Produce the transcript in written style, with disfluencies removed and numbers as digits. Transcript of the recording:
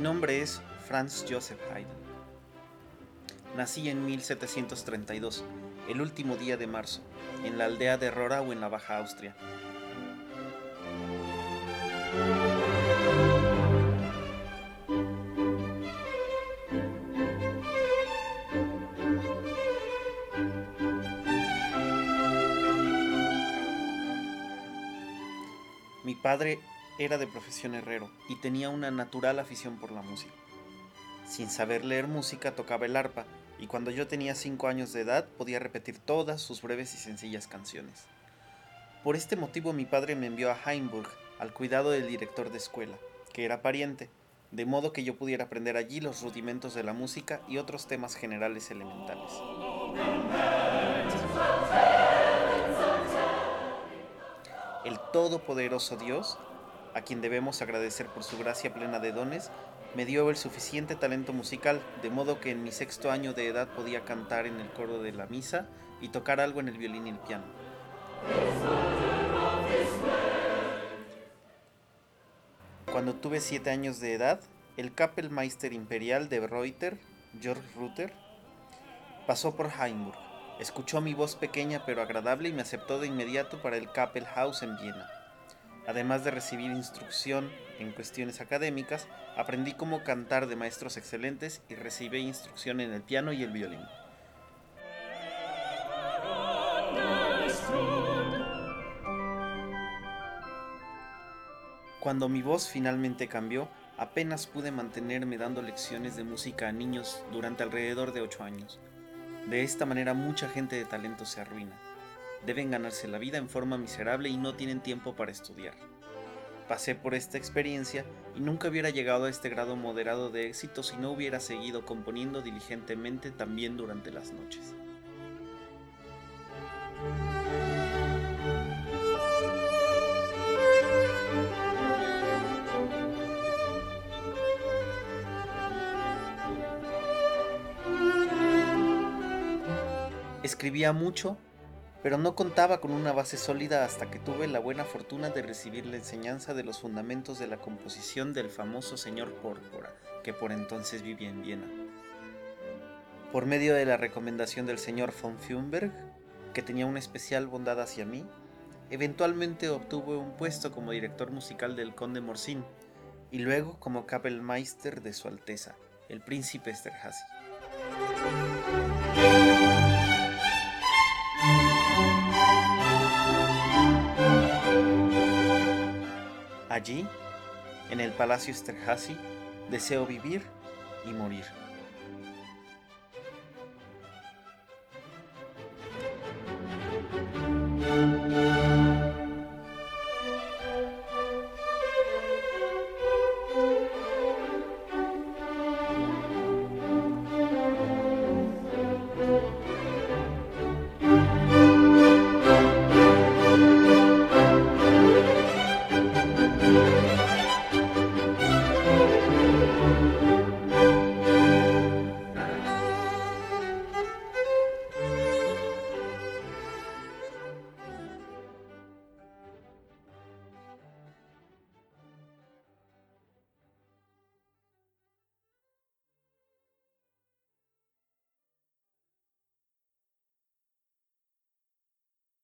nombre es Franz Joseph Haydn. Nací en 1732, el último día de marzo, en la aldea de Rorau en la Baja Austria. Mi padre era de profesión herrero y tenía una natural afición por la música. Sin saber leer música tocaba el arpa y cuando yo tenía 5 años de edad podía repetir todas sus breves y sencillas canciones. Por este motivo mi padre me envió a Hainburg al cuidado del director de escuela, que era pariente, de modo que yo pudiera aprender allí los rudimentos de la música y otros temas generales elementales. El todopoderoso Dios, a quien debemos agradecer por su gracia plena de dones, me dio el suficiente talento musical, de modo que en mi 6º año de edad podía cantar en el coro de la misa y tocar algo en el violín y el piano. Cuando tuve 7 años de edad, el Kapellmeister imperial de Reuter, Georg Ruther, pasó por Hainburg, escuchó mi voz pequeña pero agradable y me aceptó de inmediato para el Kapellhaus en Viena. Además de recibir instrucción en cuestiones académicas, aprendí cómo cantar de maestros excelentes y recibí instrucción en el piano y el violín. Cuando mi voz finalmente cambió, apenas pude mantenerme dando lecciones de música a niños durante alrededor de 8 años. De esta manera mucha gente de talento se arruina. Deben ganarse la vida en forma miserable y no tienen tiempo para estudiar. Pasé por esta experiencia y nunca hubiera llegado a este grado moderado de éxito si no hubiera seguido componiendo diligentemente también durante las noches. Escribía mucho, pero no contaba con una base sólida hasta que tuve la buena fortuna de recibir la enseñanza de los fundamentos de la composición del famoso señor Pórpora, que por entonces vivía en Viena. Por medio de la recomendación del señor von Fürnberg, que tenía una especial bondad hacia mí, eventualmente obtuve un puesto como director musical del conde Morsin y luego como Kapellmeister de Su Alteza, el príncipe Esterházy. Allí, en el Palacio Esterházy, deseo vivir y morir.